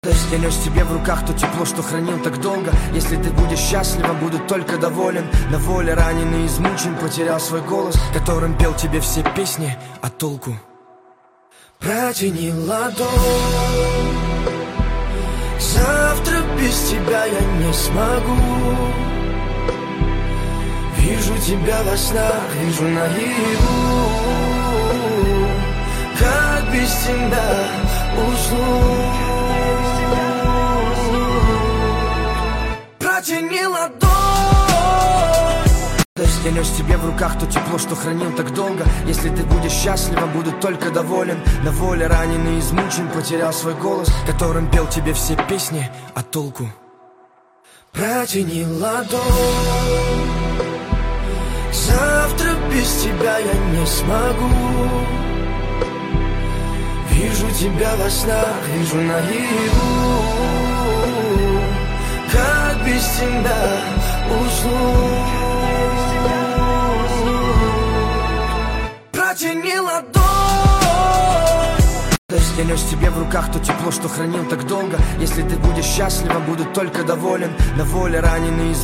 Я нес тебе в руках то тепло, что хранил так долго. Если ты будешь счастлива, буду только доволен. На воле раненый, измучен, потерял свой голос, которым пел тебе все песни, а толку? Протяни ладонь. Завтра без тебя я не смогу. Вижу тебя во снах, вижу наяву. Как без тебя усну? Протяни ладонь. Я нес тебе в руках то тепло, что хранил так долго. Если ты будешь счастлива, буду только доволен. На воле раненый, измучен, потерял свой голос, которым пел тебе все песни, а толку? Протяни ладонь. Завтра без тебя я не смогу. Вижу тебя во снах, вижу наяву. Как без тебя усну? Протяни ладонь. Я нес тебе в руках то тепло, что хранил так долго. Если ты будешь счастлива, буду только доволен. На воле раненый,